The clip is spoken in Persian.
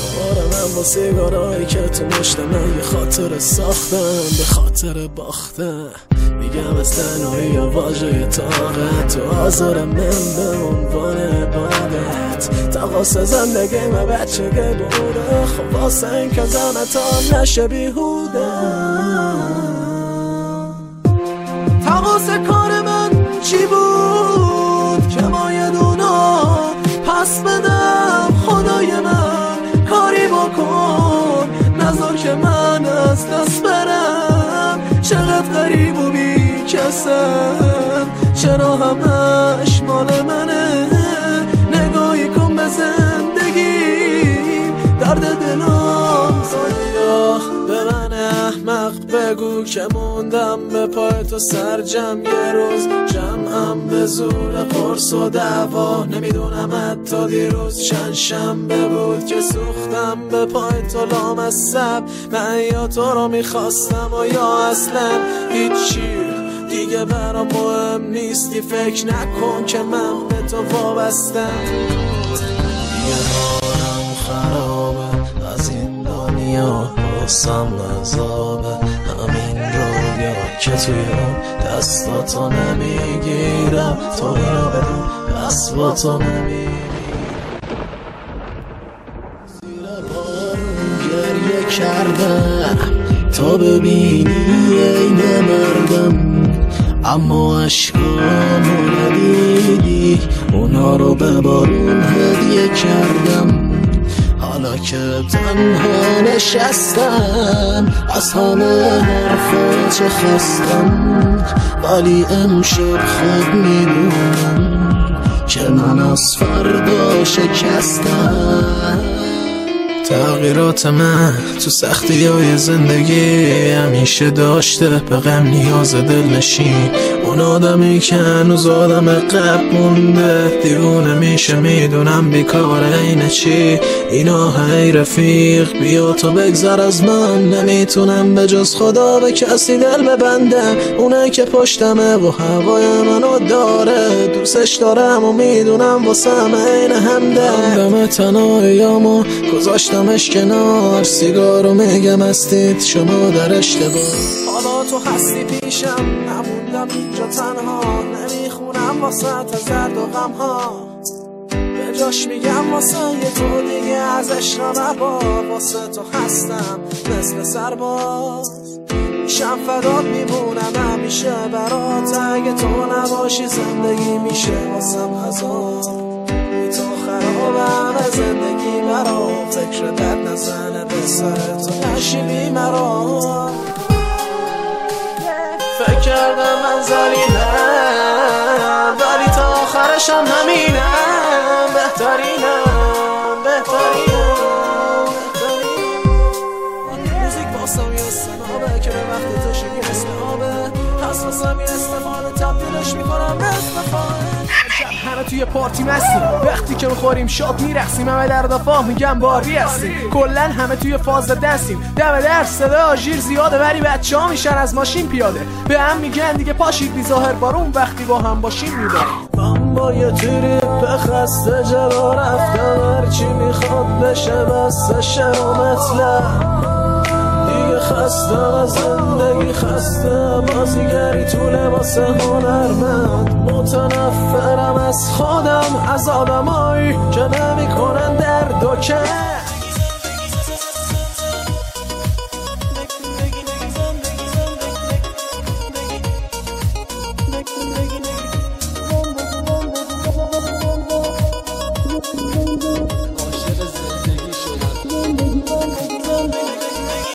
آره من با سیگارایی که تو مشتم یه خاطر ساختم به خاطر باختم. میگم از تنهایی و واژه طاقت تو آزار من به عنوان عبادت. تقاس زندگی من بچگی بوده، خب واسه این که زنت نشه بیهوده. تقاس کار من چی بود که باید اونا پس بدم؟ خدای من کاری بکن نذار که من از دست برم. چقدر غریب و بی کسم، چرا همش مال منه؟ نگاهی کن به زندگیم، درد دلم زایده. به من احمق بگو که موندم به پای تو سرجم یه روز. جمعم به زور قرص و دعوا، نمیدونم حتی دیروز چند شنبه بود که سوختم به پای تو لامصب. من یا تو رو میخواستم و یا اصلا هیچی دیگه برام مهم نیستی. فکر نکن که من به تو وابستم. یه حالم خرابه از این دنیا، حسم عذابه همین رویا که توی اون دستاتو نمیگیرم. تو اینو بدون پس با تو نمیگیرم. زیر بارون گریه کردم تا ببینی عین مردم، اما عشقامو ندیدی، اونا رو به بارون هدیه کردم. حالا که تنها نشستم از همه حرفا چه خستم، ولی امشب خود میدونم که من از فردا شکستم. تغییرات من تو سختی های زندگی همیشه داشته به غم نیاز دل نشین. اون آدمی که هنوز آدم قبل مونده دیوونه میشه میدونم بیکار اینه چی. اینا هی رفیق بیا تو بگذر از من، نمیتونم به جز خدا به کسی دل ببندم. اونه که پشتمه و هوای منو داره، دوستش دارم و میدونم واسه این همدم تنهاییامو گذاشتمش کنار. سیگارو میگم استید شما در اشتباه. حالا تو هستی پیشم نموندم اینجا تنها، نمیخونم واسه از درد و غم ها. به جاش میگم واسه یه تو دیگه ازش نبا. واسه تو هستم مثل سرباز، میشم فدات میمونم همیشه برات. اگه تو نباشی زندگی میشه واسم عذاب. بی تو خرابم زندگی مرا، فکر درد نزنه به سر تو نشیبی مرا. فکر کردم من زلیلم ولی تا آخرشم همینم. بهترینم موزیک واسم یه استنابه که به وقت تو شکل اسم آبه. پس واسم یه استفاده تبدیلش میکنم مثل فاده. همه توی پارتی مستیم، وقتی که بخوریم شاد میرقصیم. همه در دفاع میگم باری هستیم، کلن همه توی فاز دستیم. دم در صدا آژیر زیاده ولی بچه ها میشن از ماشین پیاده. به هم میگن دیگه پاشید بی ظاهر بارون، وقتی با هم باشیم میداریم. من با یه تریپ خسته جلو رفتم، هرچی میخواد بشه بسته شرامتلم. دیگه خستم از زندگی، خستم بازیگری تو لباس هنرمند. متنفرم از خودم، از آدمایی که نمیکنن درد و کم.